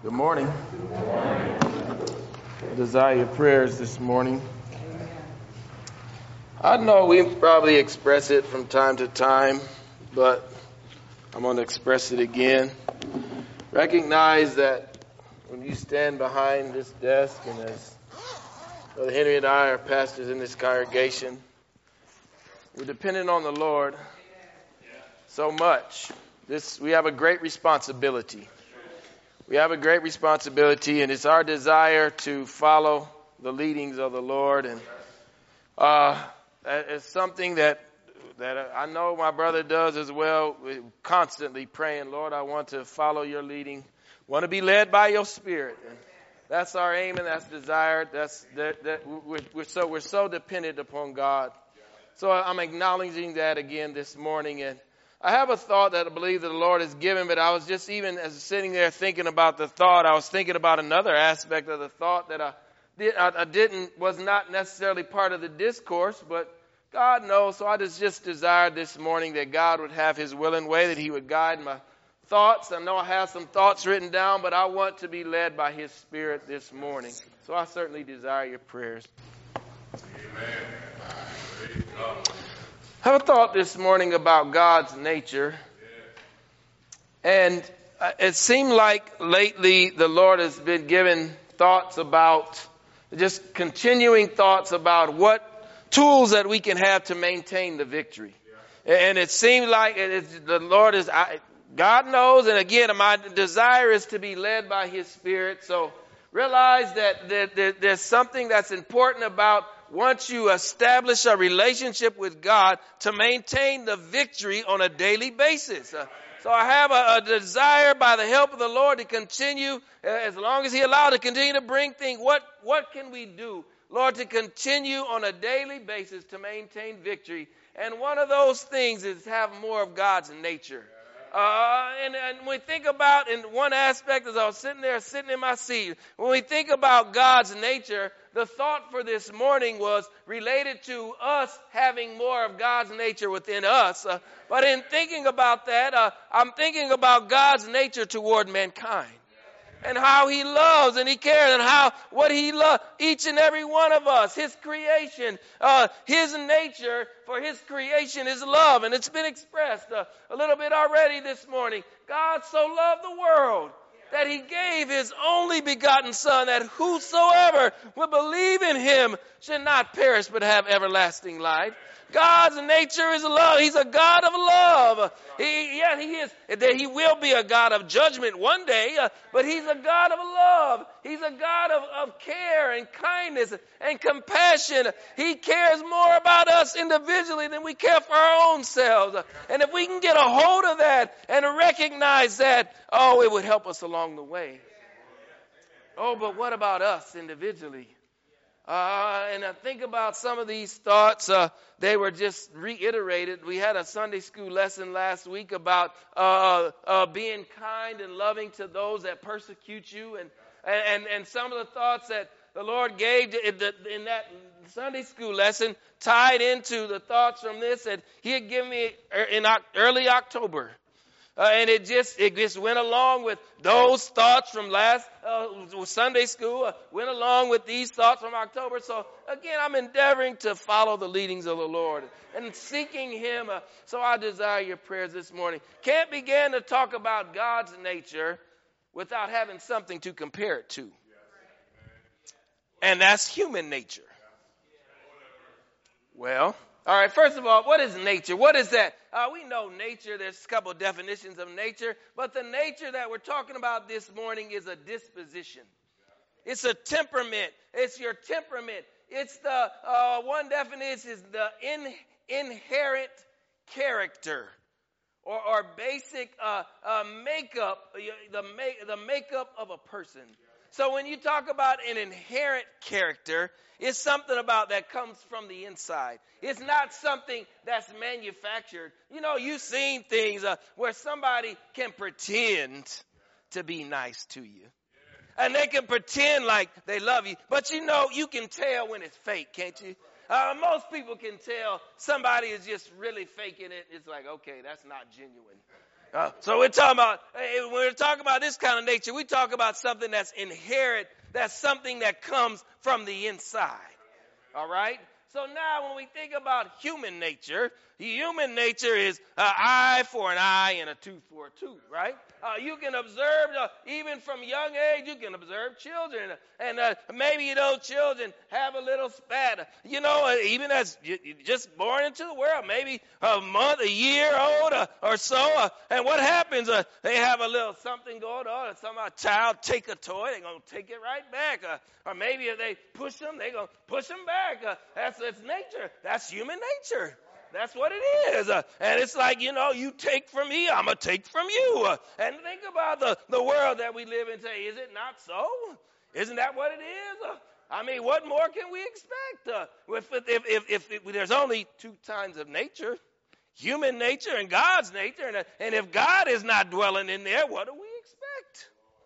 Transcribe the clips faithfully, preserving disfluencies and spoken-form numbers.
Good morning. I desire your prayers this morning. I know we probably express it from time to time, but I'm going to express it again. Recognize that when you stand behind this desk, and as Brother Henry and I are pastors in this congregation, we're dependent on the Lord so much. This we have a great responsibility. We have a great responsibility, and it's our desire to follow the leadings of the Lord. And uh, it's something that that I know my brother does as well. We're constantly praying, Lord, I want to follow your leading. Want to be led by your Spirit. And that's our aim, and that's desired. That's that, that we're, we're so we're so dependent upon God. So I'm acknowledging that again this morning. And I have a thought that I believe that the Lord has given, but I was just even as sitting there thinking about the thought, I was thinking about another aspect of the thought that I, did, I, I didn't, was not necessarily part of the discourse, but God knows. So I just, just desired this morning that God would have his will and way, that he would guide my thoughts. I know I have some thoughts written down, but I want to be led by his Spirit this morning. So I certainly desire your prayers. Amen. I have a thought this morning about God's nature. And it seemed like lately the Lord has been giving thoughts about, just continuing thoughts about what tools that we can have to maintain the victory. And it seemed like it is, the Lord is, I, God knows, and again, my desire is to be led by his Spirit. So realize that, that, that there's something that's important about once you establish a relationship with God to maintain the victory on a daily basis. Uh, so I have a, a desire by the help of the Lord to continue, uh, as long as he allowed, to continue to bring things. What, what can we do, Lord, to continue on a daily basis to maintain victory? And one of those things is have more of God's nature. Uh, and, and when we think about, in one aspect, as I was sitting there, sitting in my seat, when we think about God's nature, the thought for this morning was related to us having more of God's nature within us. Uh, but in thinking about that, uh, I'm thinking about God's nature toward mankind. And how he loves and he cares, and how what he loves each and every one of us, his creation, uh, his nature for his creation is love. And it's been expressed uh, a little bit already this morning. God so loved the world that he gave his only begotten Son, that whosoever would believe in him should not perish but have everlasting life. God's nature is love. He's a God of love. He, yeah, he is. He will be a God of judgment one day, uh, but he's a God of love. He's a God of, of care and kindness and compassion. He cares more about us individually than we care for our own selves. And if we can get a hold of that and recognize that, oh, it would help us along the way. Oh, but what about us individually? Uh, and I think about some of these thoughts. Uh, they were just reiterated. We had a Sunday school lesson last week about uh, uh, being kind and loving to those that persecute you. And, and, and some of the thoughts that the Lord gave in, the, in that Sunday school lesson tied into the thoughts from this that he had given me in early October. Uh, and it just it just went along with those thoughts from last uh, Sunday school, uh, went along with these thoughts from October. So again, I'm endeavoring to follow the leadings of the Lord and seeking him. Uh, so I desire your prayers this morning. Can't begin to talk about God's nature without having something to compare it to. And that's human nature. Well, all right, first of all, what is nature? What is that? Uh, we know nature. There's a couple of definitions of nature. But the nature that we're talking about this morning is a disposition. It's a temperament. It's your temperament. It's the, uh, one definition is the in, inherent character or, or basic uh, uh, makeup, the, make, the makeup of a person. So when you talk about an inherent character, it's something about that comes from the inside. It's not something that's manufactured. You know, you've seen things uh, where somebody can pretend to be nice to you. And they can pretend like they love you. But you know, you can tell when it's fake, can't you? Uh, most people can tell somebody is just really faking it. It's like, okay, that's not genuine. Uh, so we're talking about, when we're talking about this kind of nature, we talk about something that's inherent, that's something that comes from the inside. All right? So now when we think about human nature, human nature is an eye for an eye and a tooth for a tooth, right? Uh, you can observe, uh, even from young age, you can observe children. And uh, maybe, you know, children have a little spat. You know, uh, even as you, you just born into the world, maybe a month, a year old uh, or so. Uh, and what happens? Uh, they have a little something going on. And some a child take a toy, they're going to take it right back. Uh, or maybe if they push them, they're going to push them back. Uh, that's it's nature. That's human nature. That's what it is. Uh, and it's like, you know, you take from me, I'm going to take from you. Uh, and think about the, the world that we live in today. Is it not so? Isn't that what it is? Uh, I mean, what more can we expect? Uh, if, if, if, if, if there's only two kinds of nature, human nature and God's nature, and, and if God is not dwelling in there, what do we expect?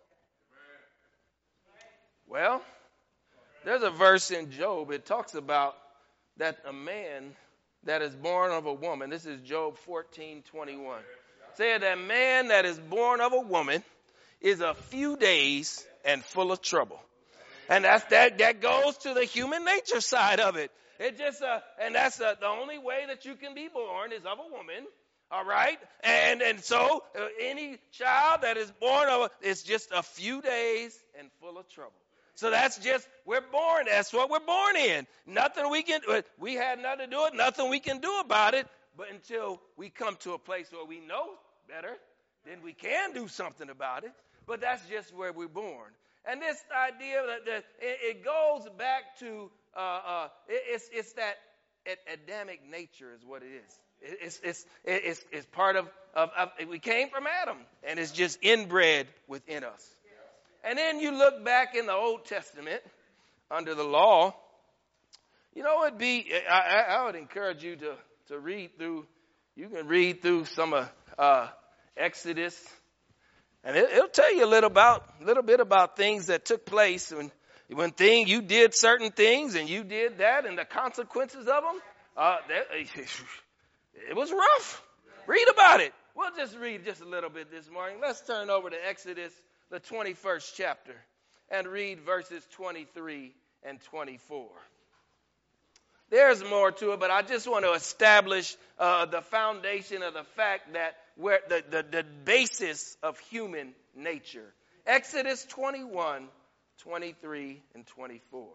Well, there's a verse in Job. It talks about that a man that is born of a woman, this is Job fourteen twenty-one, said that man that is born of a woman is a few days and full of trouble. And that's that that goes to the human nature side of it. It just uh, and that's uh, the only way that you can be born is of a woman. All right, and and so uh, any child that is born of a, is just a few days and full of trouble. So that's just, we're born, that's what we're born in. Nothing we can, we had nothing to do with it, nothing we can do about it. But until we come to a place where we know better, then we can do something about it. But that's just where we're born. And this idea that, that it, it goes back to, uh, uh, it, it's, it's that Adamic nature is what it is. It, it's, it's, it's, it's part of, of, of, we came from Adam, and it's just inbred within us. And then you look back in the Old Testament under the law, you know, it'd be, I, I would encourage you to, to read through, you can read through some of uh, Exodus, and it, it'll tell you a little about, little bit about things that took place when, when thing, you did certain things and you did that and the consequences of them. Uh, that, it was rough. Read about it. We'll just read just a little bit this morning. Let's turn over to Exodus, the twenty-first chapter, and read verses twenty-three and twenty-four. There's more to it, but I just want to establish uh, the foundation of the fact that where the, the, the basis of human nature. Exodus twenty-one, twenty-three, and twenty-four.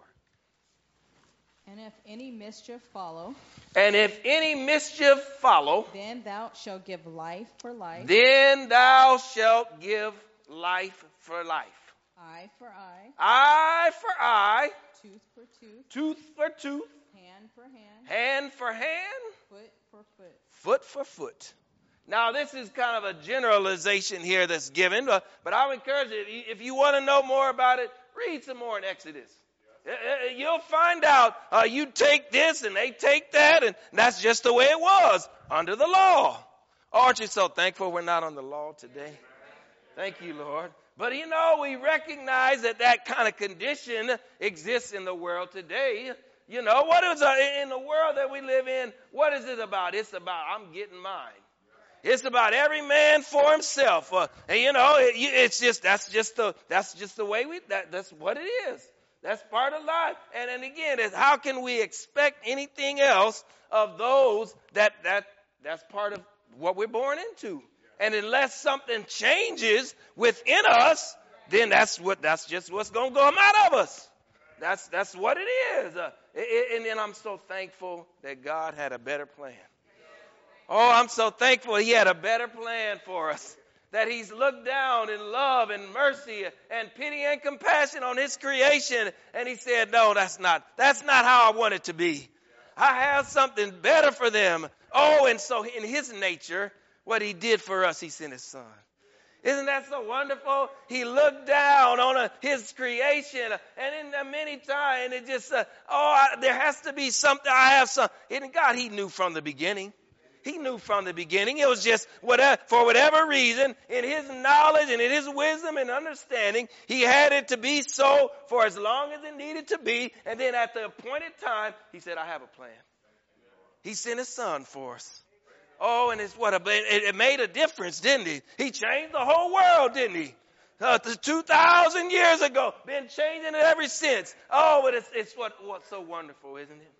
And if any mischief follow, and if any mischief follow, then thou shalt give life for life, then thou shalt give life for life. Eye for eye. Eye for eye. Tooth for tooth. Tooth for tooth. Hand for hand. Hand for hand. Foot for foot. Foot for foot. Now, this is kind of a generalization here that's given, but, but I would encourage you, if you want to know more about it, read some more in Exodus. You'll find out uh, you take this and they take that, and that's just the way it was under the law. Aren't you so thankful we're not on the law today? Thank you, Lord. But, you know, we recognize that that kind of condition exists in the world today. You know, what is uh, in the world that we live in, what is it about? It's about I'm getting mine. It's about every man for himself. Uh, and, you know, it, it's just that's just the that's just the way we that, that's what it is. That's part of life. And then again, it's how can we expect anything else of those that that that's part of what we're born into? And unless something changes within us, then that's what that's just what's going to come out of us. That's that's what it is. Uh, it, and then I'm so thankful that God had a better plan. Oh, I'm so thankful He had a better plan for us. That He's looked down in love and mercy and pity and compassion on His creation. And He said, no, that's not, that's not how I want it to be. I have something better for them. Oh, and so in His nature, what He did for us, He sent His Son. Isn't that so wonderful? He looked down on a, His creation, and in the many times, it just, uh, oh, I, there has to be something. I have some. And God, He knew from the beginning. He knew from the beginning. It was just whatever, for whatever reason, in His knowledge and in His wisdom and understanding, He had it to be so for as long as it needed to be. And then at the appointed time, He said, I have a plan. He sent His Son for us. Oh, and it's what a, it, it made a difference, didn't he? He changed the whole world, didn't he? Uh, two thousand years ago, been changing it ever since. Oh, but it's, it's what, what's so wonderful, isn't it?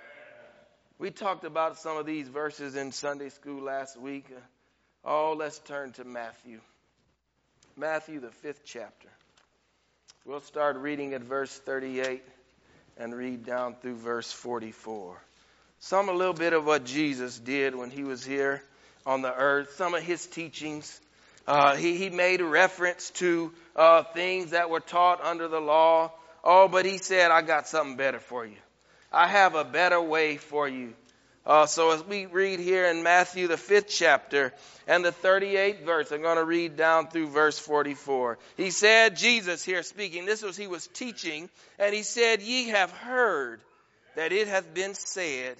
We talked about some of these verses in Sunday school last week. Oh, let's turn to Matthew. Matthew, the fifth chapter. We'll start reading at verse thirty-eight and read down through verse forty-four. Some a little bit of what Jesus did when he was here on the earth. Some of his teachings. Uh, he, he made reference to uh, things that were taught under the law. Oh, but he said, I got something better for you. I have a better way for you. Uh, so as we read here in Matthew, the fifth chapter and the thirty-eighth verse, I'm going to read down through verse forty-four. He said, Jesus here speaking, this was he was teaching, and he said, ye have heard that it hath been said,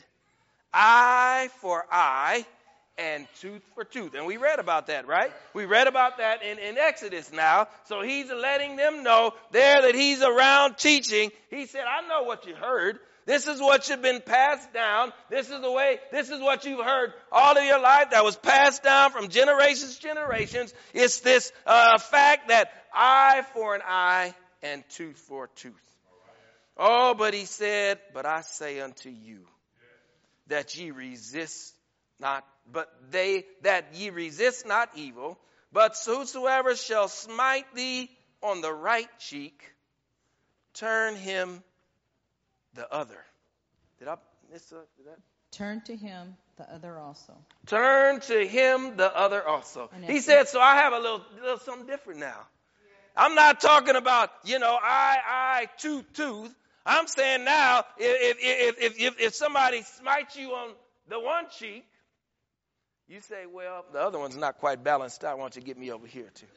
eye for eye and tooth for tooth. And we read about that, right? We read about that in, in Exodus now. So he's letting them know there that he's around teaching. He said, I know what you heard. This is what you've been passed down. This is the way, this is what you've heard all of your life that was passed down from generations to generations. It's this uh, fact that eye for an eye and tooth for a tooth. Oh, but he said, but I say unto you that ye resist not, but they, that ye resist not evil, but whosoever shall smite thee on the right cheek, turn him the other. Did I miss uh, did that? Turn to him the other also. Turn to him the other also. And He said, so I have a little, little something different now. I'm not talking about, you know, eye, eye, tooth, tooth. I'm saying now, if, if, if, if, if somebody smites you on the one cheek, you say, well, the other one's not quite balanced out. Why don't you get me over here too?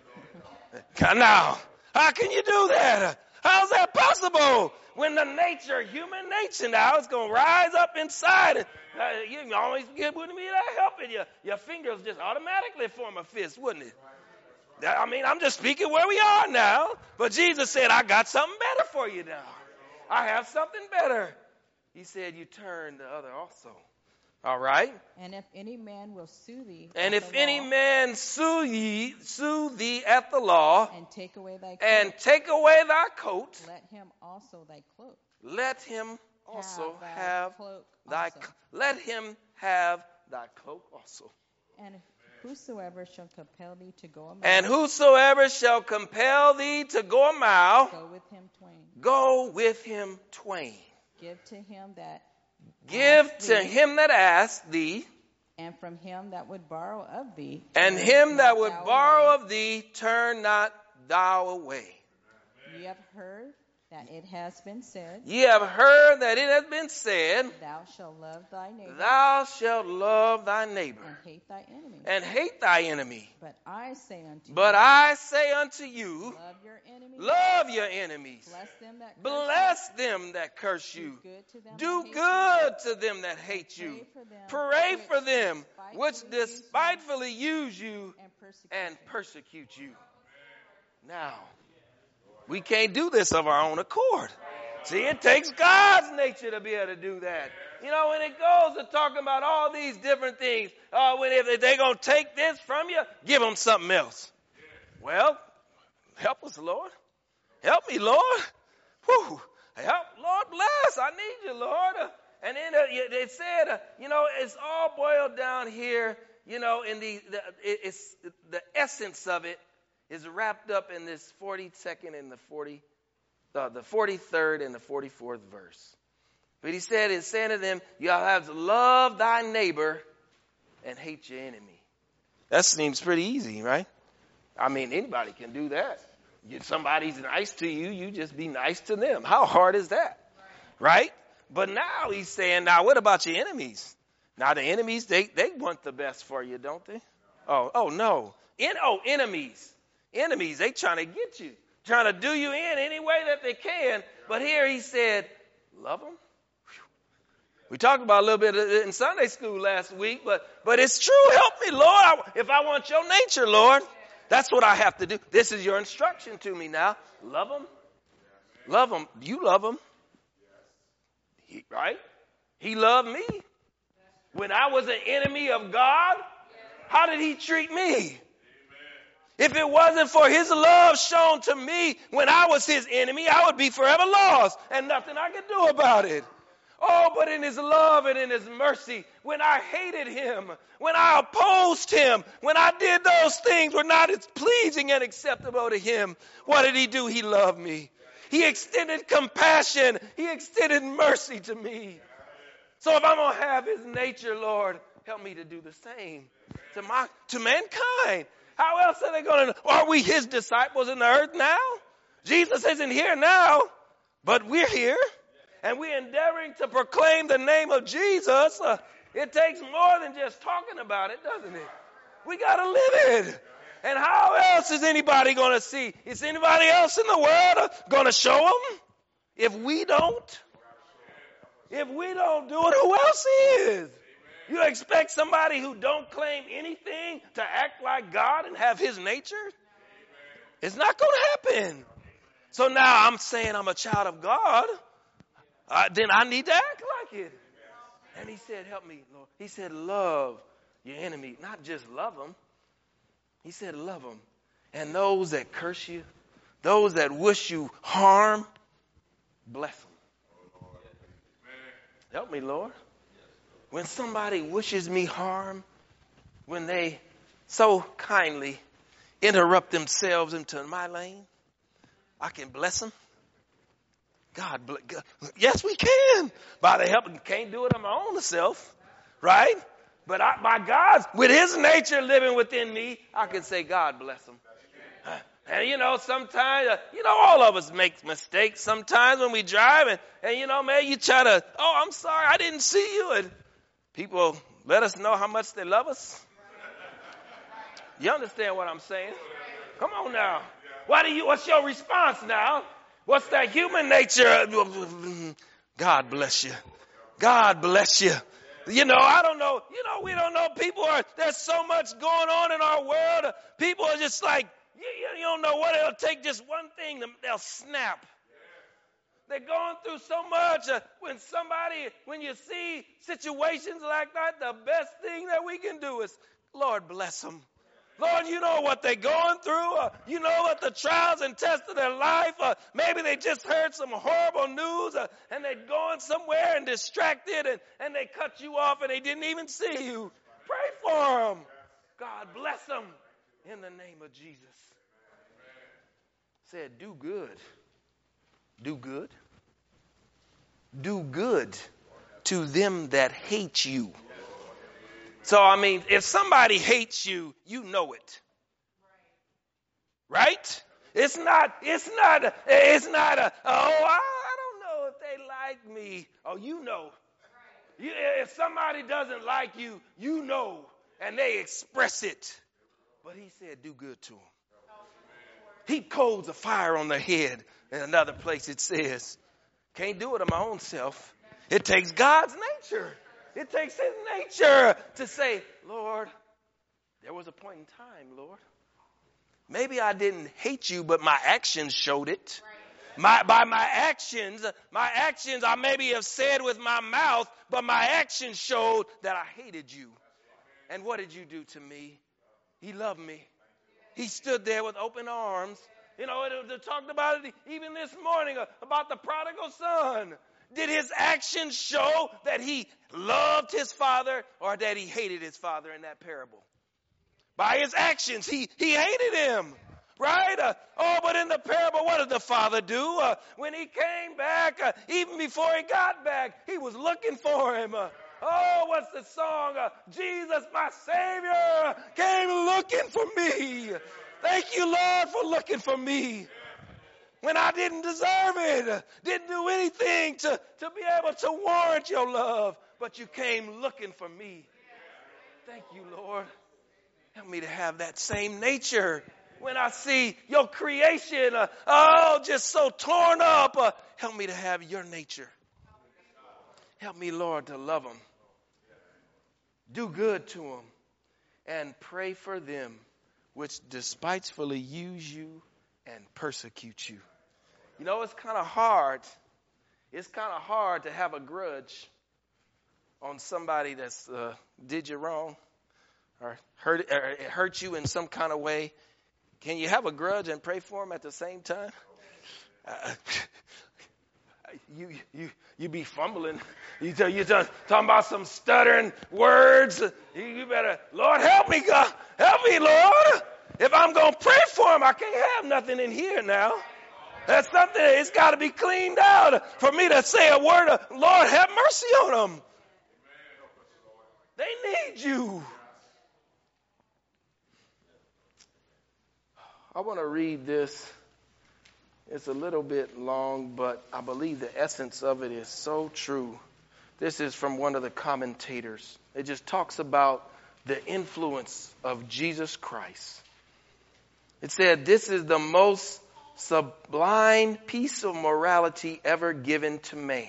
Now, how can you do that? How's that possible? When the nature, human nature now is going to rise up inside. And, uh, you always get wouldn't be that helping you. Your fingers just automatically form a fist, wouldn't it? I mean, I'm just speaking where we are now. But Jesus said, I got something better for you now. I have something better. He said, you turn the other also. All right. And if any man will sue thee, and at if the any law, man sue ye, sue thee at the law, and take away thy coat, and take away thy coat, let him also thy cloak. let him also thy have cloak thy also. let him have thy cloak also. And whosoever shall compel thee to go a mile, And whosoever shall compel thee to go a mile, go with him twain. go with him twain. Give to him that Give asked to thee, him that asked thee, and from him that would borrow of thee, and turn him that not would thou borrow away. of thee, turn not thou away. Ye have heard that it has been said, Ye have heard that it has been said, thou shalt love thy neighbor, thou shalt love thy neighbor, and hate thy enemy. and hate thy enemy. But I say unto But you, I say unto you, love your enemies, love your enemies. bless them that curse Bless them that curse you, you. do good to them Do that hate good to them that hate you, you. pray for them, Pray for them which despitefully use you despitefully use you and persecute and you. persecute you. Now, we can't do this of our own accord. See, it takes God's nature to be able to do that. You know, when it goes to talking about all these different things, uh, when if they're going to take this from you, give them something else. Well, help us, Lord. Help me, Lord. Whew. Help, Lord, bless. I need you, Lord. Uh, and then uh, it said, uh, you know, it's all boiled down here, you know, in the, the it, it's the essence of it is wrapped up in this forty-second and the forty, uh, the forty-third and the forty-fourth verse. But he said, it's saying to them, you have to love thy neighbor and hate your enemy. That seems pretty easy, right? I mean, anybody can do that. If somebody's nice to you, you just be nice to them. How hard is that? Right? But now he's saying, now what about your enemies? Now the enemies, they, they want the best for you, don't they? Oh, oh no. En- oh, enemies. Enemies, they trying to get you. Trying to do you in any way that they can. But here he said, love them. We talked about a little bit in Sunday school last week, but, but it's true. Help me, Lord. I, if I want your nature, Lord, that's what I have to do. This is your instruction to me now. Love them. Love them. You love them. He, right? He loved me. When I was an enemy of God, how did he treat me? If it wasn't for his love shown to me when I was his enemy, I would be forever lost and nothing I could do about it. Oh, but in his love and in his mercy, when I hated him, when I opposed him, when I did those things were not as pleasing and acceptable to him, what did he do? He loved me. He extended compassion. He extended mercy to me. So if I'm going to have his nature, Lord, help me to do the same to my to mankind. How else are they going to? Are we his disciples in the earth now? Jesus isn't here now, but we're here. And we're endeavoring to proclaim the name of Jesus. Uh, it takes more than just talking about it, doesn't it? We got to live it. And how else is anybody going to see? Is anybody else in the world uh, going to show them? If we don't, if we don't do it, who else is? You expect somebody who don't claim anything to act like God and have his nature? It's not going to happen. So now I'm saying I'm a child of God. Uh, then I need to act like it. And he said, help me, Lord. He said, love your enemy. Not just love them. He said, love them. And those that curse you, those that wish you harm, bless them. Help me, Lord. When somebody wishes me harm, when they so kindly interrupt themselves into my lane, I can bless them. God, God, yes, we can. By the help, can't do it on my own self, right? But I, by God, with his nature living within me, I can say, God bless him. And, you know, sometimes, uh, you know, all of us make mistakes sometimes when we drive. And, and, you know, man, you try to, oh, I'm sorry, I didn't see you. And people let us know how much they love us. You understand what I'm saying? Come on now. Why do you, what's your response now? What's that human nature? God bless you. God bless you. You know, I don't know. You know, we don't know. People are, there's so much going on in our world. People are just like, you, you don't know what it'll take. Just one thing, they'll snap. They're going through so much. Uh, when somebody, when you see situations like that, the best thing that we can do is, Lord, bless them. Lord, you know what they're going through. Uh, you know what the trials and tests of their life. Uh, maybe they just heard some horrible news uh, and they're going somewhere and distracted and, and they cut you off and they didn't even see you. Pray for them. God bless them in the name of Jesus. Said, do good. Do good. Do good to them that hate you. So, I mean, if somebody hates you, you know it. Right? It's not, it's not, it's not a, oh, I, I don't know if they like me. Oh, you know. You, if somebody doesn't like you, you know, and they express it. But he said, do good to them. Heap coals of fire on their head. In another place it says, can't do it on my own self. It takes God's nature. It takes his nature to say, Lord, there was a point in time, Lord. Maybe I didn't hate you, but my actions showed it. My, by my actions, my actions I maybe have said with my mouth, but my actions showed that I hated you. And what did you do to me? He loved me. He stood there with open arms. You know, it, it talked about it even this morning, uh, about the prodigal son. Did his actions show that he loved his father or that he hated his father in that parable? By his actions, he, he hated him, right? Uh, oh, but in the parable, what did the father do? Uh, when he came back, uh, even before he got back, he was looking for him. Uh, oh, what's the song? Uh, Jesus, my Savior, came looking for me. Thank you, Lord, for looking for me. When I didn't deserve it, didn't do anything to, to be able to warrant your love, but you came looking for me. Thank you, Lord. Help me to have that same nature. When I see your creation, uh, oh, just so torn up, uh, help me to have your nature. Help me, Lord, to love them. Do good to them. And pray for them which despitefully use you and persecute you. You know, it's kind of hard. It's kind of hard to have a grudge on somebody that's uh, did you wrong or hurt, or hurt you in some kind of way, can you have a grudge and pray for them at the same time? Uh, you you you be fumbling. You tell you talking about some stuttering words. You, you better, Lord, help me, God, help me, Lord. If I'm gonna pray for him, I can't have nothing in here now. That's something. It's got to be cleaned out for me to say a word of, Lord, have mercy on them. They need you. I want to read this. It's a little bit long, but I believe the essence of it is so true. This is from one of the commentators. It just talks about the influence of Jesus Christ. It said, this is the most sublime piece of morality ever given to man.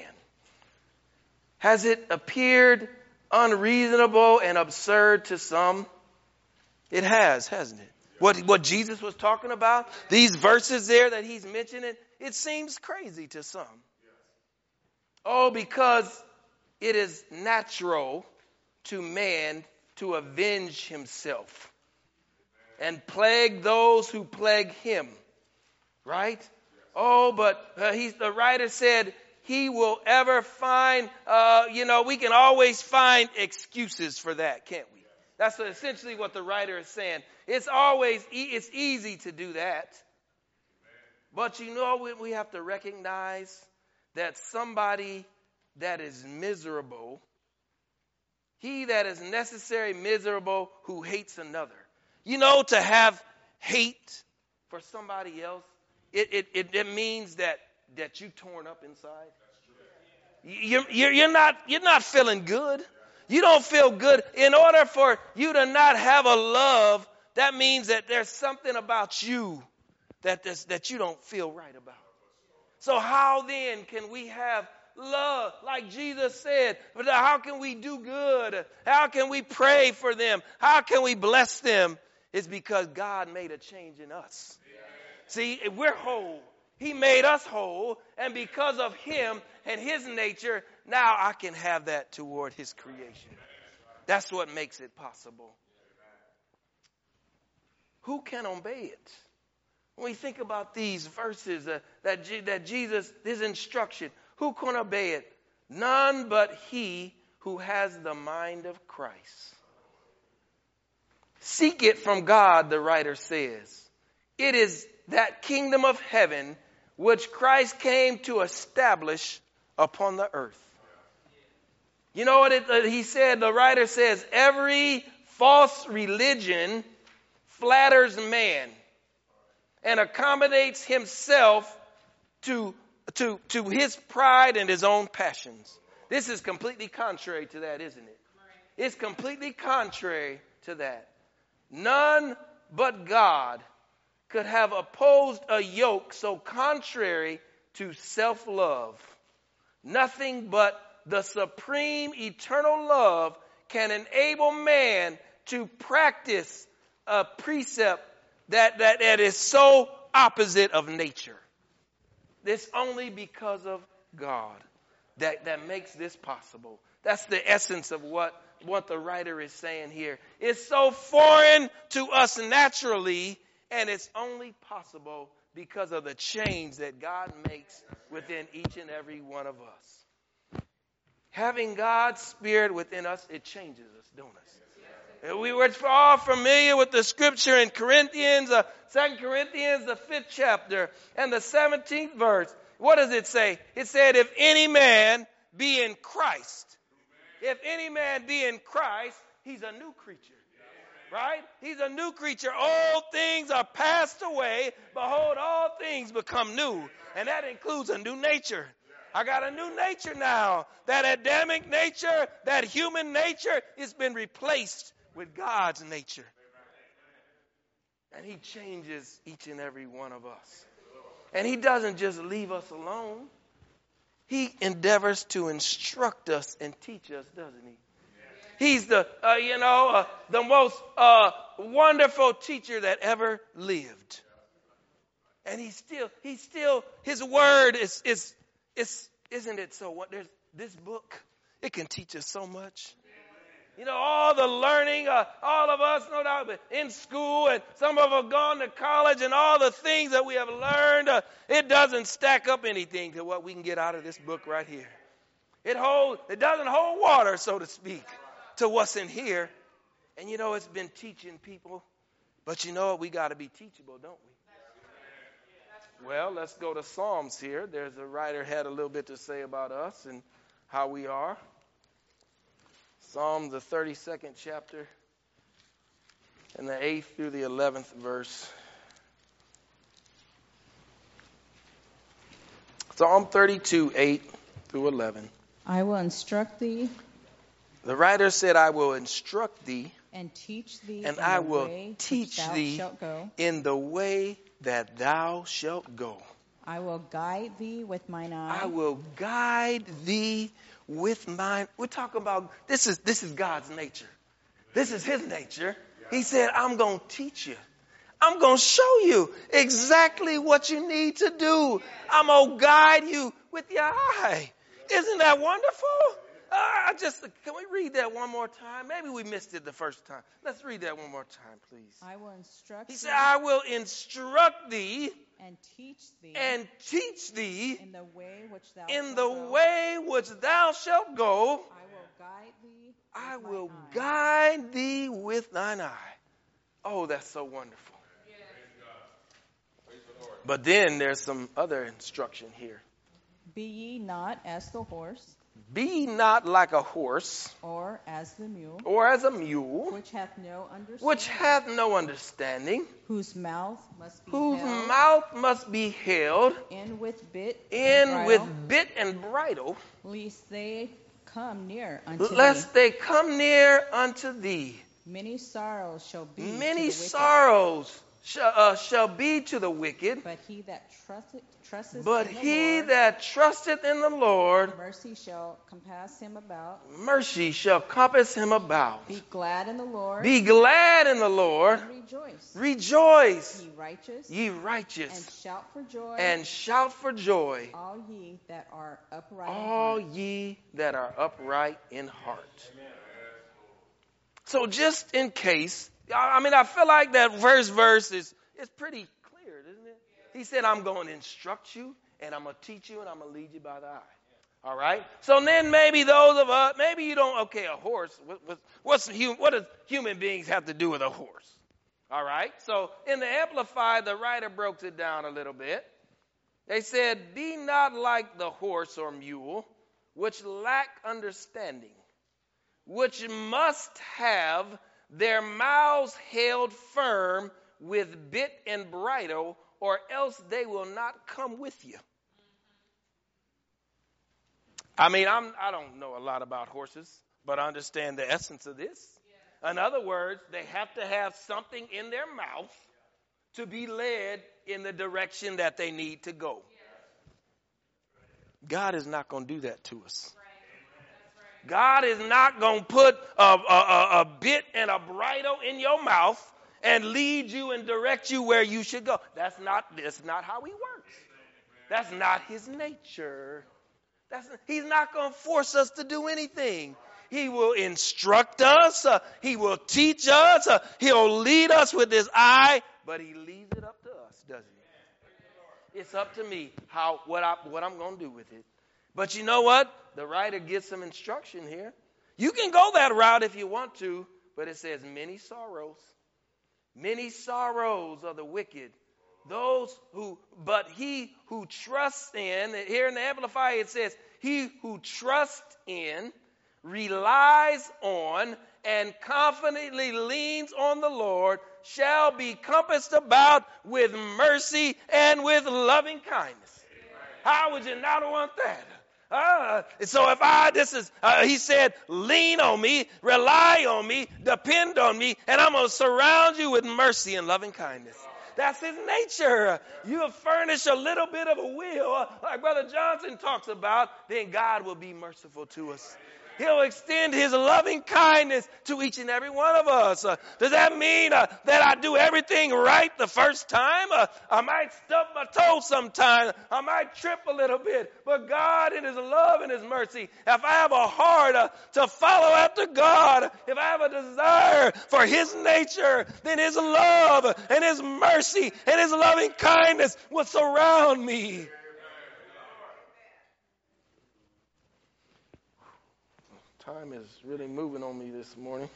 Has it appeared unreasonable and absurd to some? It has, hasn't it? What, what Jesus was talking about, these verses there that he's mentioning, it seems crazy to some. Oh, because it is natural to man to avenge himself and plague those who plague him. Right? Oh, but uh, he's, the writer said he will ever find, uh, you know, we can always find excuses for that, can't we? That's essentially what the writer is saying. It's always, e- it's easy to do that. But you know what we have to recognize? That somebody that is miserable, he that is necessary miserable who hates another. You know, to have hate for somebody else, it, it, it, it means that, that you torn up inside. You're, you're, you're not, you're not feeling good. You don't feel good. In order for you to not have a love, that means that there's something about you that, that you don't feel right about. So how then can we have love? Like Jesus said, how can we do good? How can we pray for them? How can we bless them? It's because God made a change in us. See, we're whole. He made us whole, and because of him and his nature, now I can have that toward his creation. That's what makes it possible. Who can obey it? When we think about these verses, uh, that, G- that Jesus, his instruction, who can obey it? None but he who has the mind of Christ. Seek it from God, the writer says. It is that kingdom of heaven which Christ came to establish upon the earth. You know what it, uh, he said? The writer says, every false religion flatters man and accommodates himself to, to, to his pride and his own passions. This is completely contrary to that, isn't it? It's completely contrary to that. None but God could have opposed a yoke so contrary to self-love. Nothing but the supreme eternal love can enable man to practice a precept that, that, that is so opposite of nature. It's only because of God that, that makes this possible. That's the essence of what, what the writer is saying here. It's so foreign to us naturally, and it's only possible because of the change that God makes within each and every one of us. Having God's Spirit within us, it changes us, don't it? We were all familiar with the scripture in Corinthians, uh, Second Corinthians, the fifth chapter, and the seventeenth verse. What does it say? It said, if any man be in Christ, if any man be in Christ, he's a new creature. Right? He's a new creature. Old things are passed away. Behold, all things become new. And that includes a new nature. I got a new nature now. That Adamic nature, that human nature, has been replaced with God's nature. And he changes each and every one of us. And he doesn't just leave us alone. He endeavors to instruct us and teach us, doesn't he? He's the, uh, you know, uh, the most uh, wonderful teacher that ever lived. And he's still, he's still, his word is, is, is, isn't it so? What there's this book It can teach us so much. You know, all the learning, uh, all of us, no doubt, in school, and some of us have gone to college, and all the things that we have learned, uh, it doesn't stack up anything to what we can get out of this book right here. It hold, it doesn't hold water, so to speak, to what's in here. And you know, it's been teaching people, but you know what? We got to be teachable, don't we? Well, let's go to Psalms here. There's a writer had a little bit to say about us and how we are. Psalm, the thirty-second chapter, and the eighth through the eleventh verse. Psalm thirty-two, eight through eleven. I will instruct thee. The writer said, I will instruct thee, and teach thee, and in I the will way teach which thou thee shalt go. in the way that thou shalt go. I will guide thee with mine eye. I will guide thee with mine. We're talking about, this is this is God's nature. This is his nature. He said, I'm going to teach you. I'm going to show you exactly what you need to do. I'm going to guide you with your eye. Isn't that wonderful? Uh, I just, can we read that one more time? Maybe we missed it the first time. Let's read that one more time, please. I will instruct He thee. said, I will instruct thee and teach thee and teach thee in the way which thou in shalt the go. way which thou shalt go. I will guide thee. With I mine will eye. guide thee with thine eye. Oh, that's so wonderful. But then there's some other instruction here. Be ye not as the horse, Be not like a horse or as the mule, or as a mule, which hath no understanding, which hath no understanding, whose mouth must be whose held mouth must be held in with bit in and with bridle, bit and bridle, lest they come near unto lest thee. they come near unto thee. Many sorrows shall be to Many the wicked, sorrows shall, uh, shall be to the wicked, but he that trusteth, trusteth but in the he Lord, that trusteth in the Lord, mercy shall compass him about. mercy shall compass him about. Be glad in the Lord, Be glad in the Lord. and rejoice. Rejoice, Ye righteous, ye and righteous, shout for joy, and shout for joy, all ye that are upright in all heart. ye that are upright in heart. So just in case, I mean, I feel like that first verse is, is pretty clear, isn't it? He said, I'm going to instruct you, and I'm going to teach you, and I'm going to lead you by the eye. All right? So then maybe those of us, maybe you don't, okay, a horse, what, what, what's, what does human beings have to do with a horse? All right? So in the Amplified, the writer broke it down a little bit. They said, be not like the horse or mule, which lack understanding, which must have their mouths held firm with bit and bridle, or else they will not come with you. I mean, I'm, I don't know a lot about horses, but I understand the essence of this. In other words, they have to have something in their mouth to be led in the direction that they need to go. God is not going to do that to us. God is not going to put a, a, a, a bit and a bridle in your mouth and lead you and direct you where you should go. That's not, that's not how he works. That's not his nature. That's, he's not going to force us to do anything. He will instruct us. Uh, he will teach us. Uh, he'll lead us with his eye, but he leaves it up to us, doesn't he? It's up to me how what, I, what I'm going to do with it. But you know what? The writer gives some instruction here. You can go that route if you want to, but it says many sorrows. Many sorrows are the wicked. Those who, but he who trusts in, here in the Amplified it says, he who trusts in, relies on, and confidently leans on the Lord shall be compassed about with mercy and with loving kindness. How would you not want that? Uh, so if I, this is, uh, he said, lean on me, rely on me, depend on me, and I'm going to surround you with mercy and loving kindness. That's his nature. You furnish a little bit of a will, like Brother Johnson talks about, then God will be merciful to us. He'll extend his loving kindness to each and every one of us. Uh, does that mean uh, that I do everything right the first time? Uh, I might stub my toe sometime. I might trip a little bit. But God in his love and his mercy, if I have a heart uh, to follow after God, if I have a desire for his nature, then his love and his mercy and his loving kindness will surround me. Time is really moving on me this morning.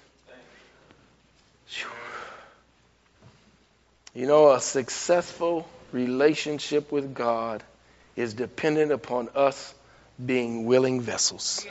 You know, a successful relationship with God is dependent upon us being willing vessels.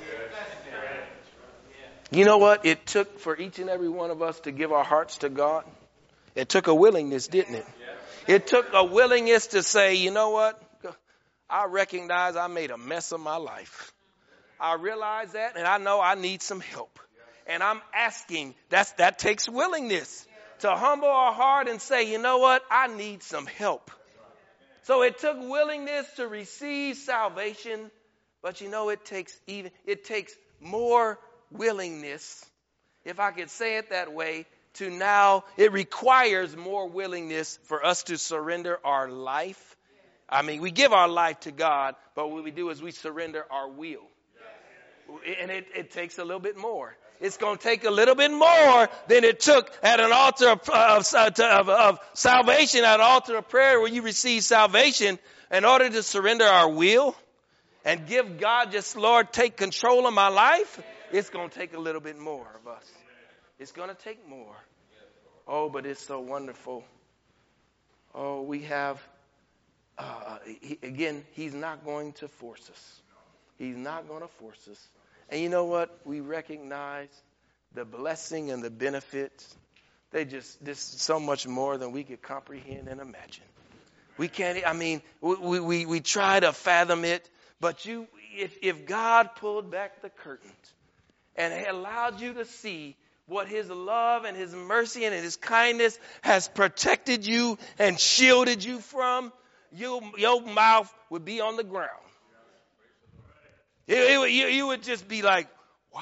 You know what it took for each and every one of us to give our hearts to God? It took a willingness, didn't it? It took a willingness to say, you know what? I recognize I made a mess of my life. I realize that, and I know I need some help. And I'm asking, that's, that takes willingness to humble our heart and say, you know what? I need some help. So it took willingness to receive salvation, but you know, it takes even, it takes more willingness, if I could say it that way, to now, it requires more willingness for us to surrender our life. I mean, we give our life to God, but what we do is we surrender our will. And it, it takes a little bit more. It's going to take a little bit more than it took at an altar of, of, of, of salvation, at an altar of prayer where you receive salvation, in order to surrender our will and give God just, Lord, take control of my life. It's going to take a little bit more of us. It's going to take more. Oh, but it's so wonderful. Oh, we have, uh, he, again, he's not going to force us. He's not going to force us. And you know what? We recognize the blessing and the benefits. They just, this is so much more than we could comprehend and imagine. We can't, I mean, we, we, we try to fathom it, but you, if, if God pulled back the curtains and allowed you to see what his love and his mercy and his kindness has protected you and shielded you from, you, your mouth would be on the ground. It, it, you, you would just be like, wow.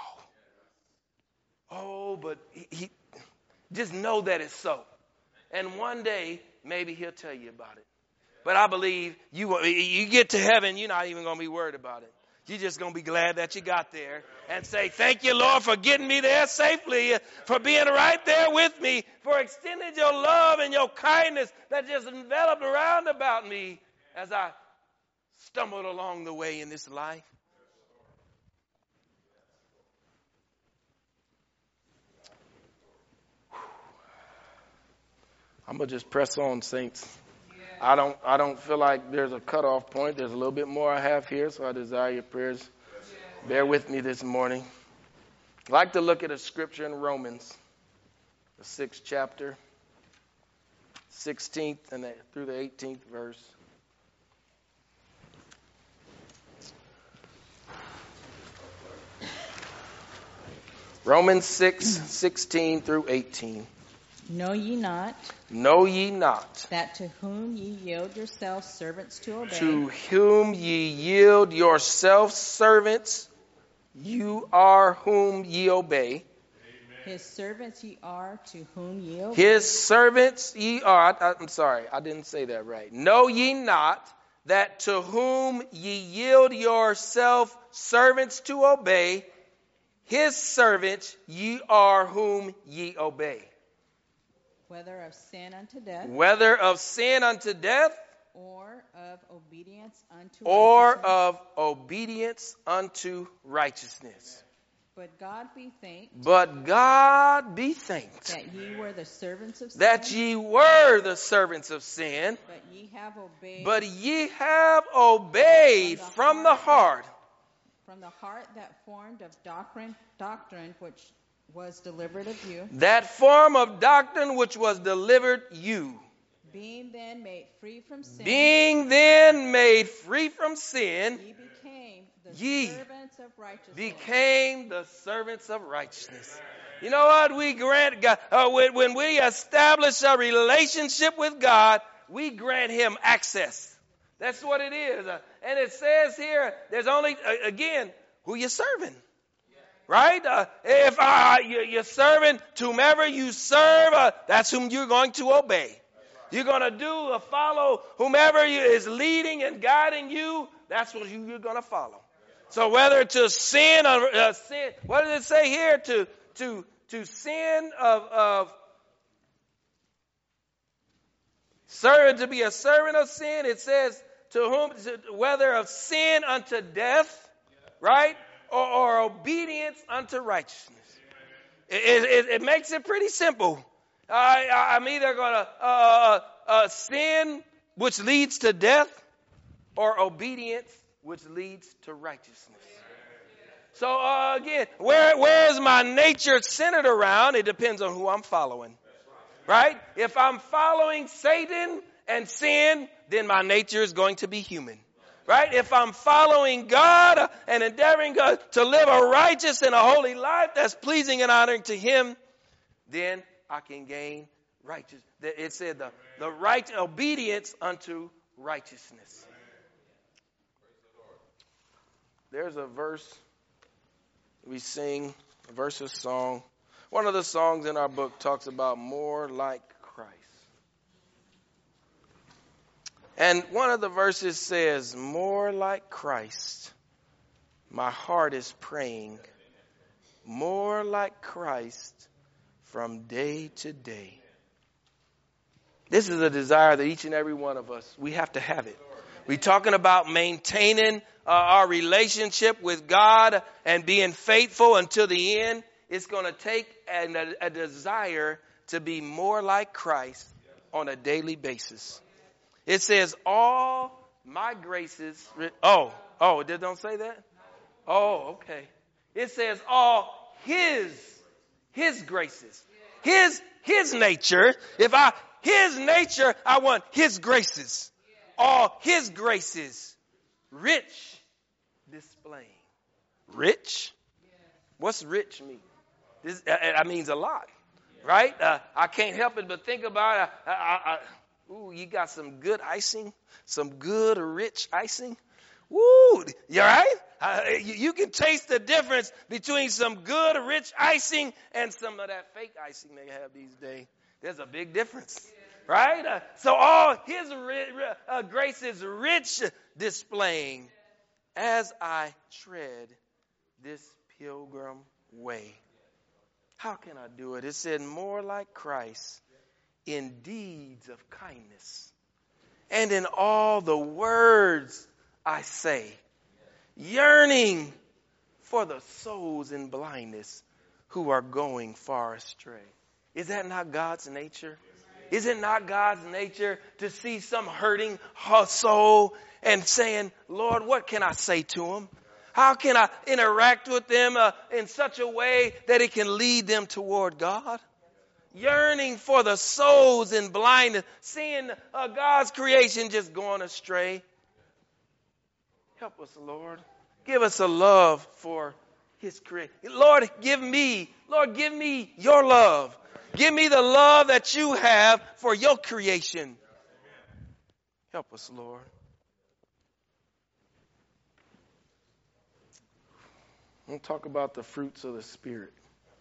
Oh, but he, he, just know that it's so. And one day, maybe he'll tell you about it. But I believe you, you get to heaven, you're not even going to be worried about it. You're just going to be glad that you got there and say, thank you, Lord, for getting me there safely, for being right there with me, for extending your love and your kindness that just enveloped around about me as I stumbled along the way in this life. I'm going to just press on, saints. I don't I don't feel like there's a cutoff point. There's a little bit more I have here, so I desire your prayers. Bear with me this morning. I'd like to look at a scripture in Romans, the sixth chapter, sixteenth and the, through the eighteenth verse. Romans six, sixteen through eighteen. Know ye not Know ye not that to whom ye yield yourselves servants to obey, to whom ye yield yourselves servants, you are whom ye obey. his servants ye are to whom ye obey. His servants ye are. I, I'm sorry, I didn't say that right. Know ye not that to whom ye yield yourself servants to obey, his servants ye are whom ye obey. Whether of sin unto death, Whether of sin unto death, or of obedience unto or righteousness. of obedience unto righteousness. But God be thanked But God be thanked that ye were the servants of sin, that ye were the servants of sin, but ye have obeyed but ye have obeyed from the heart from the heart that formed of doctrine, doctrine which was delivered of you, that form of doctrine which was delivered you. being then made free from sin, Being then made free from sin, ye became the Ye servants of righteousness. became the servants of righteousness. You know what? We grant God, uh, when, when we establish a relationship with God, we grant him access. That's what it is. Uh, and it says here, there's only, uh, again, who you serving. Right? Uh, if uh, you, you're serving to whomever you serve, uh, that's whom you're going to obey. You're going to do or follow whomever you, is leading and guiding you. That's what you, you're going to follow. So whether to sin or uh, sin, what does it say here? To to to sin of of servant, to be a servant of sin. It says to whom, to, whether of sin unto death, right, or, or obedience unto righteousness. It, it, it makes it pretty simple. I, I'm either going to uh, uh, sin, which leads to death, or obedience, which leads to righteousness. So uh, again, where where is my nature centered around? It depends on who I'm following. Right? If I'm following Satan and sin, then my nature is going to be human. Right? If I'm following God and endeavoring God to live a righteous and a holy life that's pleasing and honoring to Him, then I can gain righteousness. It said the, the right obedience unto righteousness. There's a verse we sing, a verse of song. One of the songs in our book talks about more like Christ. And one of the verses says, more like Christ, my heart is praying. More like Christ from day to day. This is a desire that each and every one of us, we have to have it. We're talking about maintaining uh, our relationship with God and being faithful until the end. It's going to take an, a, a desire to be more like Christ on a daily basis. It says, all my graces. Oh, oh, it don't say that? Oh, okay. It says, all his, his graces. His, his nature. If I, his nature, I want his graces. All his graces. Rich displaying. Rich? What's rich mean? This, uh, that means a lot, right? Uh, I can't help it but think about it. I, I, I, ooh, you got some good icing, some good rich icing. Woo, you all right? Uh, you, you can taste the difference between some good rich icing and some of that fake icing they have these days. There's a big difference, right? Uh, so all his ri- uh, grace is rich displaying as I tread this pilgrim way. How can I do it? It said, more like Christ in deeds of kindness and in all the words I say, yearning for the souls in blindness who are going far astray. Is that not God's nature? Is it not God's nature to see some hurting soul and saying, Lord, what can I say to him? How can I interact with them uh, in such a way that it can lead them toward God? Yearning for the souls in blindness, seeing uh, God's creation just going astray. Help us, Lord. Give us a love for his creation. Lord, give me, Lord, give me your love. Give me the love that you have for your creation. Help us, Lord. I'm going to talk about the fruits of the Spirit.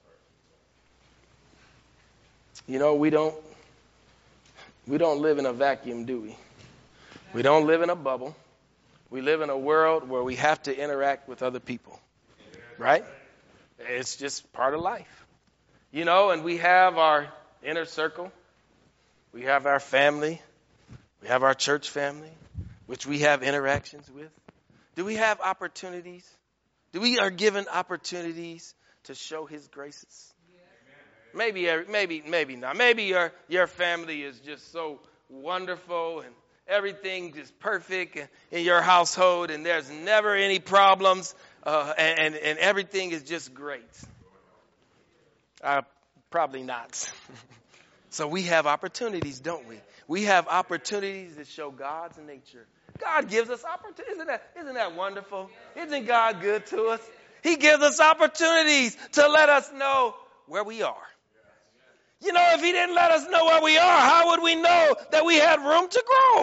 You know, we don't we don't live in a vacuum, do we? We don't live in a bubble. We live in a world where we have to interact with other people. Right? It's just part of life. You know, and we have our inner circle. We have our family. We have our church family, which we have interactions with. Do we have opportunities? Do we are given opportunities to show his graces? Maybe, maybe, maybe not. Maybe your, your family is just so wonderful and everything is perfect in your household and there's never any problems uh, and, and, and everything is just great. Uh, probably not. So we have opportunities, don't we? We have opportunities to show God's nature. God gives us opportunities. Isn't that, isn't that wonderful? Isn't God good to us? He gives us opportunities to let us know where we are. You know, if he didn't let us know where we are, how would we know that we had room to grow?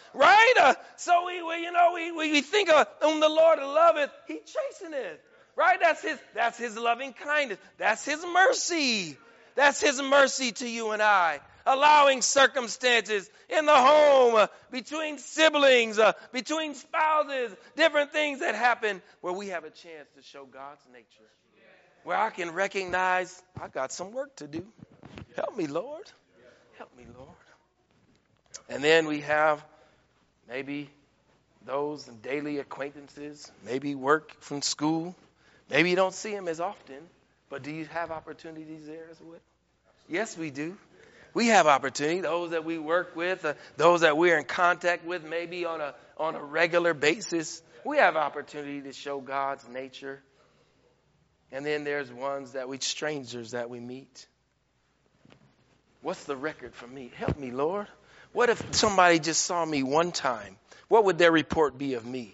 Right? Uh, so we, we, you know, we, we, we think of whom the Lord loveth, he chasteneth. Right? That's his, that's his loving kindness. That's his mercy. That's his mercy to you and I. Allowing circumstances in the home, uh, between siblings, uh, between spouses, different things that happen where we have a chance to show God's nature. Where I can recognize I got some work to do. Help me, Lord. Help me, Lord. And then we have maybe those daily acquaintances, maybe work from school. Maybe you don't see them as often, but do you have opportunities there as well? Yes, we do. We have opportunity. Those that we work with, uh, those that we're in contact with, maybe on a on a regular basis, we have opportunity to show God's nature. And then there's ones that we strangers that we meet. What's the record for me? Help me, Lord. What if somebody just saw me one time? What would their report be of me?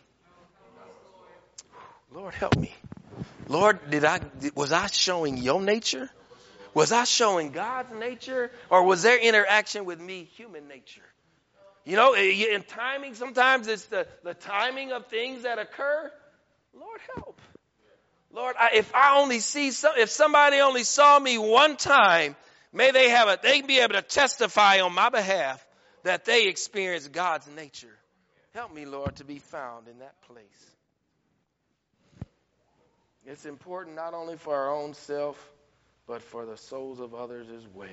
Lord, help me. Lord, did I was I showing your nature? Was I showing God's nature? Or was their interaction with me human nature? You know, in timing, sometimes it's the, the timing of things that occur. Lord, help. Lord, I, if I only see some, if somebody only saw me one time, may they have a, they be able to testify on my behalf that they experienced God's nature. Help me, Lord, to be found in that place. It's important not only for our own self, but for the souls of others as well.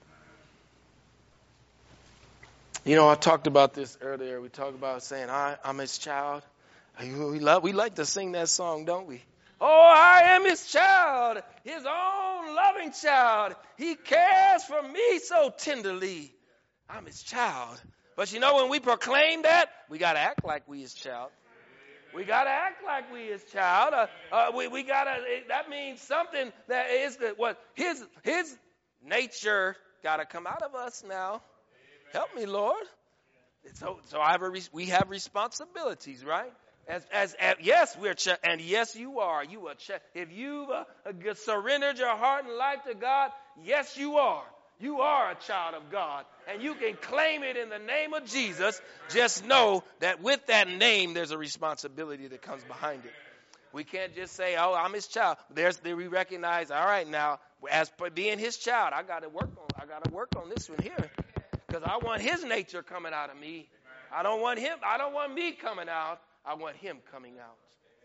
You know, I talked about this earlier. We talked about saying, I, I'm his child. We love, we like to sing that song, don't we? Oh, I am his child, his own loving child. He cares for me so tenderly. I'm his child. But you know, when we proclaim that, we got to act like we his child. We got to act like we his child. Uh, uh, we we got to, that means something that is the, what his his nature got to come out of us now. Help me, Lord. So so I have a, we have responsibilities, right? As, as, as yes, we're ch- and yes, you are. You are. Ch- if you've uh, surrendered your heart and life to God, yes, you are. You are a child of God, and you can claim it in the name of Jesus. Just know that with that name, there's a responsibility that comes behind it. We can't just say, "Oh, I'm his child." There's, we recognize, all right, now as being his child, I got to work on. I got to work on this one here, because I want his nature coming out of me. I don't want him. I don't want me coming out. I want him coming out.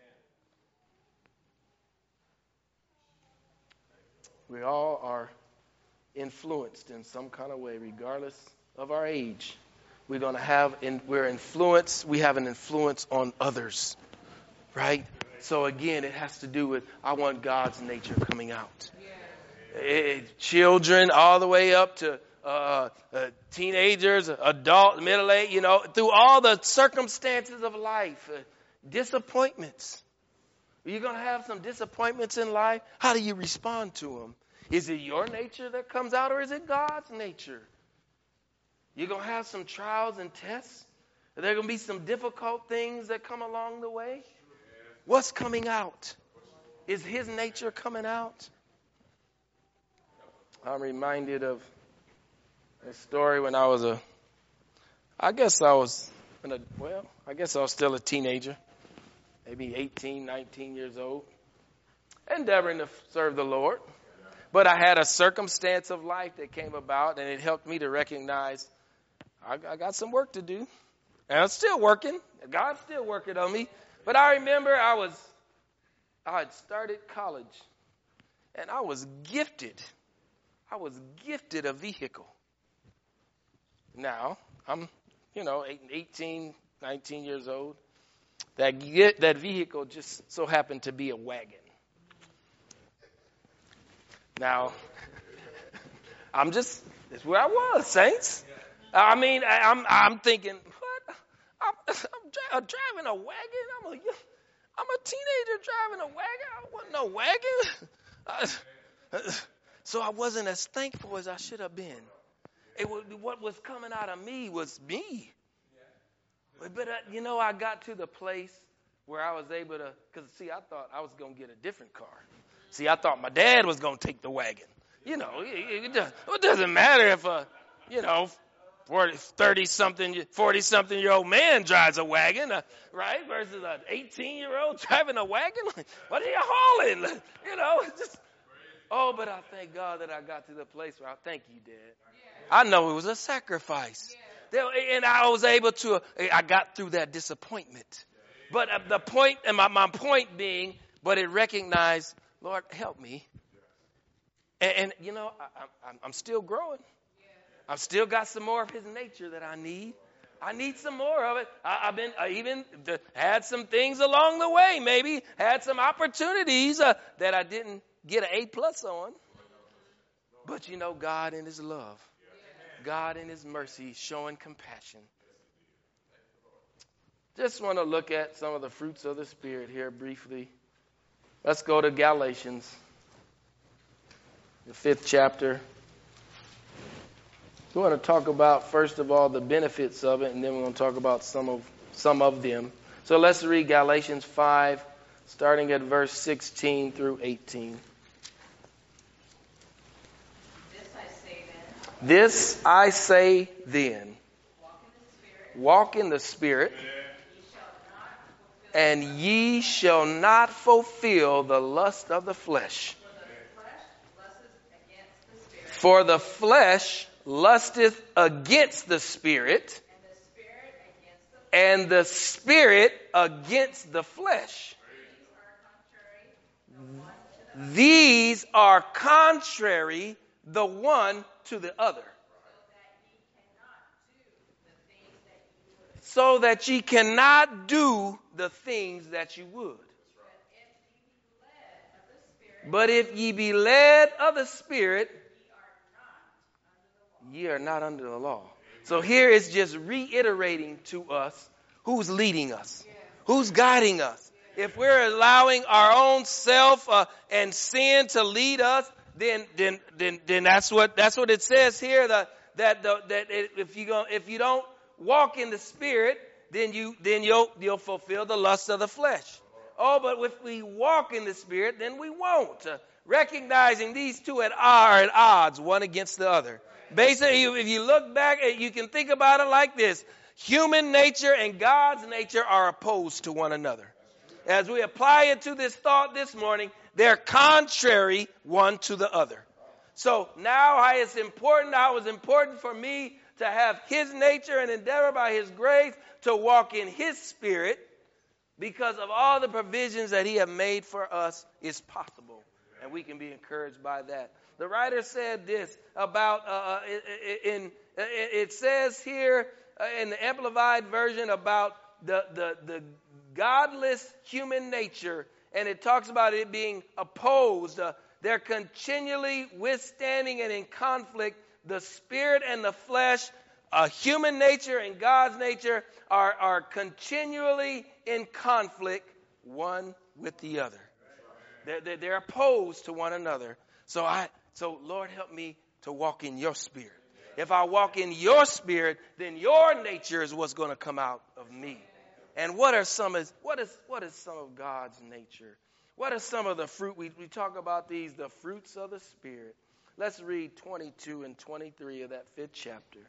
We all are influenced in some kind of way, regardless of our age. We're going to have, in, we're influenced, we have an influence on others, right? So again, it has to do with, I want God's nature coming out. It, children all the way up to uh, uh, teenagers, adult, middle age, you know, through all the circumstances of life, uh, disappointments. You're going to have some disappointments in life. How do you respond to them? Is it your nature that comes out, or is it God's nature? You're going to have some trials and tests. Are there going to be some difficult things that come along the way? What's coming out? Is his nature coming out? I'm reminded of a story when I was a, I guess I was, in a, well, I guess I was still a teenager, maybe eighteen, nineteen years old, endeavoring to serve the Lord. But I had a circumstance of life that came about, and it helped me to recognize I, I got some work to do. And I'm still working. God's still working on me. But I remember I was, I had started college, and I was gifted. I was gifted a vehicle. Now, I'm, you know, eighteen, nineteen years old. That, that vehicle just so happened to be a wagon. Now, I'm just, that's where I was, saints. I mean, I, I'm I'm thinking, what? I'm, I'm driving a wagon? I'm a, I'm a teenager driving a wagon? I don't want no wagon. I, so I wasn't as thankful as I should have been. It was, what was coming out of me was me. But, but uh, you know, I got to the place where I was able to, because, see, I thought I was going to get a different car. See, I thought my dad was going to take the wagon. You know, it, it, it doesn't matter if, uh, you know, thirty-something, forty-something-year-old man drives a wagon, uh, right, versus an eighteen-year-old driving a wagon. What are you hauling? You know, it's just, oh, but I thank God that I got to the place where I thank you, Dad. I know it was a sacrifice. And I was able to, I got through that disappointment. But the point, and my, my point being, but it recognized, Lord, help me. And, and you know, I, I'm, I'm still growing. I've still got some more of his nature that I need. I need some more of it. I, I've been, I even had some things along the way, maybe had some opportunities uh, that I didn't get an A plus on. But you know, God in his love, God in his mercy, showing compassion. Just want to look at some of the fruits of the Spirit here briefly. Let's go to Galatians, the fifth chapter. We want to talk about, first of all, the benefits of it, and then we're going to talk about some of some of them. So let's read Galatians five, starting at verse sixteen through eighteen. This I say then. This I say then. Walk in the Spirit. Walk in the Spirit. And ye shall not fulfill the lust of the flesh. For the flesh lusteth against the Spirit, and the Spirit against the flesh. These are contrary the one to the other, so that ye cannot do the things that you would. But if ye be led of the Spirit, ye are not under the law. So here it's just reiterating to us who's leading us, who's guiding us. If we're allowing our own self uh, and sin to lead us, then then then then that's what that's what it says here. That that the, that if you go if you don't walk in the Spirit, then you then you'll you'll fulfill the lust of the flesh. Oh, but if we walk in the Spirit, then we won't. Uh, recognizing these two at, are at odds, one against the other. Basically, if you look back, you can think about it like this. Human nature and God's nature are opposed to one another. As we apply it to this thought this morning, they're contrary one to the other. So now how it's important, how it's important for me to have his nature and endeavor by his grace to walk in his Spirit, because of all the provisions that he has made for us is possible. And we can be encouraged by that. The writer said this about, uh, in, it says here in the Amplified Version about the, the, the godless human nature, and it talks about it being opposed. Uh, they're continually withstanding and in conflict. The spirit and the flesh, uh, human nature and God's nature are, are continually in conflict one with the other. They're, they're, they're opposed to one another. So I, so Lord, help me to walk in your Spirit. If I walk in your Spirit, then your nature is what's going to come out of me. And what are some of what is what is some of God's nature? What are some of the fruit? We we talk about these, the fruits of the Spirit. Let's read twenty-two and twenty-three of that fifth chapter.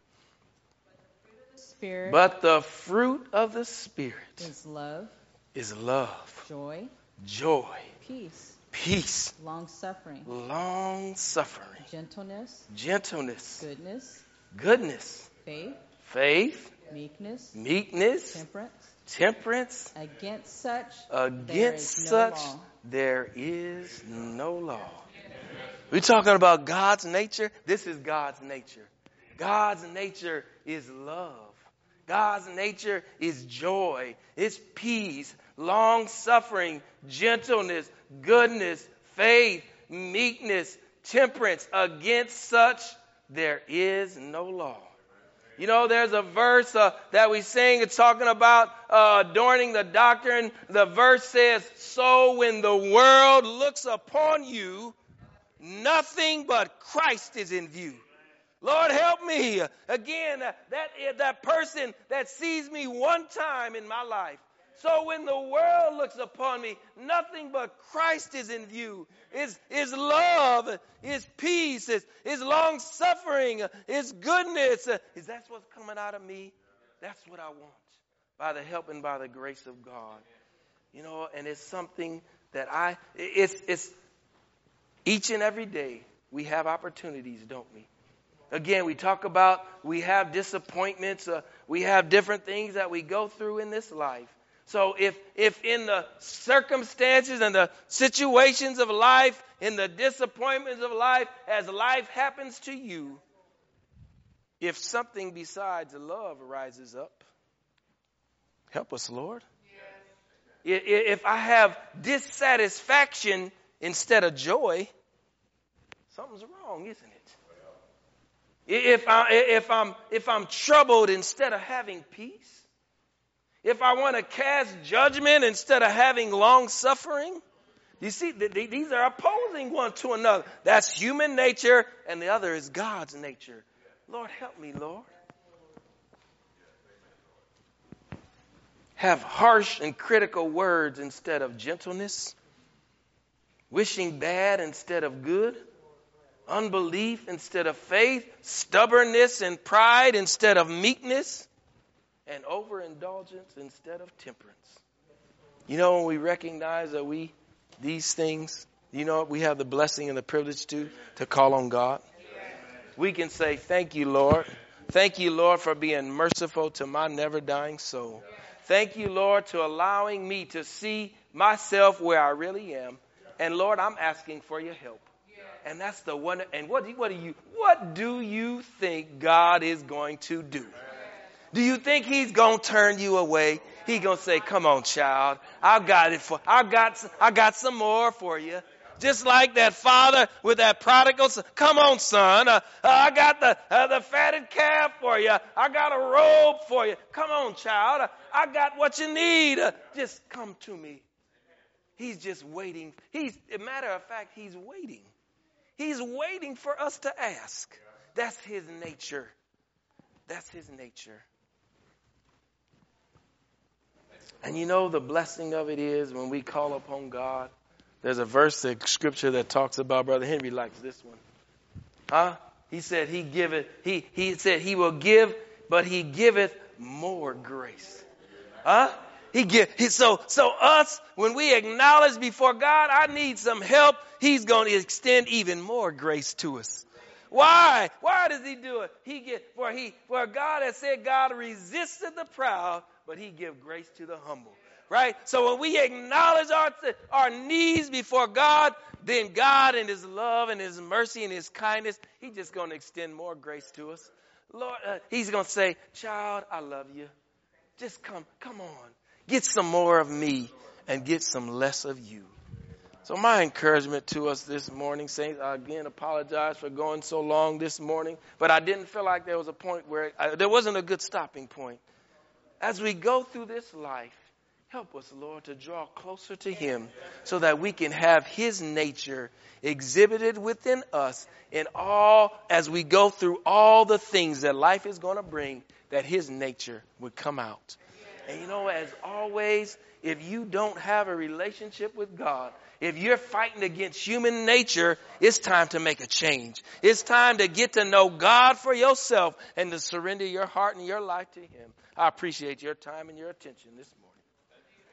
Spirit but the fruit of the Spirit is love, is love, joy, joy, peace, peace, long-suffering, long-suffering, gentleness, gentleness, goodness, goodness, faith, faith, meekness, meekness, temperance. temperance. Against such, Against there is no such, law. there is no law. We're talking about God's nature. This is God's nature. God's nature is love. God's nature is joy. It's peace, long-suffering, gentleness, goodness, faith, meekness, temperance. Against such, there is no law. You know, there's a verse uh, that we sing. It's talking about uh, adorning the doctrine. The verse says, so when the world looks upon you, nothing but Christ is in view. Lord, help me. Again, uh, that, that person that sees me one time in my life, So when the world looks upon me, nothing but Christ is in view. Is is love, is peace, is, is long suffering, is goodness. Is that what's coming out of me? That's what I want. By the help and by the grace of God. You know, and it's something that I, it's, it's each and every day we have opportunities, don't we? Again, we talk about, we have disappointments, uh, we have different things that we go through in this life. So if, if in the circumstances and the situations of life, in the disappointments of life, as life happens to you, if something besides love rises up, help us, Lord. Yes. If I have dissatisfaction instead of joy, something's wrong, isn't it? If I if I'm if I'm troubled instead of having peace, if I want to cast judgment instead of having long suffering, you see, these are opposing one to another. That's human nature, and the other is God's nature. Lord, help me, Lord. Have harsh and critical words instead of gentleness, wishing bad instead of good, unbelief instead of faith, stubbornness and pride instead of meekness, and overindulgence instead of temperance. You know, when we recognize that we, these things, you know, we have the blessing and the privilege to, to call on God. We can say, thank you, Lord. Thank you, Lord, for being merciful to my never dying soul. Thank you, Lord, to allowing me to see myself where I really am. And Lord, I'm asking for your help. And that's the one. And what, what do you, what do you think God is going to do? Do you think he's going to turn you away? He's going to say, come on, child. I've got it for, I've got, I got some more for you. Just like that father with that prodigal son. Come on, son. Uh, uh, I got the uh, the fatted calf for you. I got a robe for you. Come on, child. Uh, I got what you need. Uh, just come to me. He's just waiting. He's, a matter of fact, he's waiting. He's waiting for us to ask. That's his nature. That's his nature. And you know, the blessing of it is when we call upon God. There's a verse of scripture that talks about, Brother Henry likes this one. Huh? He said he giveth, he, he said he will give, but he giveth more grace. Huh? He give, he, so, so us, when we acknowledge before God, I need some help, he's going to extend even more grace to us. Why? Why does he do it? He get, for he, for God has said God resisted the proud, but he give grace to the humble. Right? So when we acknowledge our, our needs before God, then God in his love and his mercy and his kindness, he's just going to extend more grace to us. Lord, uh, he's going to say, child, I love you. Just come, come on. Get some more of me and get some less of you. So my encouragement to us this morning, saints, I again apologize for going so long this morning, but I didn't feel like there was a point where, I, there wasn't a good stopping point. As we go through this life, help us, Lord, to draw closer to him so that we can have his nature exhibited within us in all, as we go through all the things that life is going to bring, that his nature would come out. And you know, as always, if you don't have a relationship with God, if you're fighting against human nature, it's time to make a change. It's time to get to know God for yourself and to surrender your heart and your life to him. I appreciate your time and your attention this morning.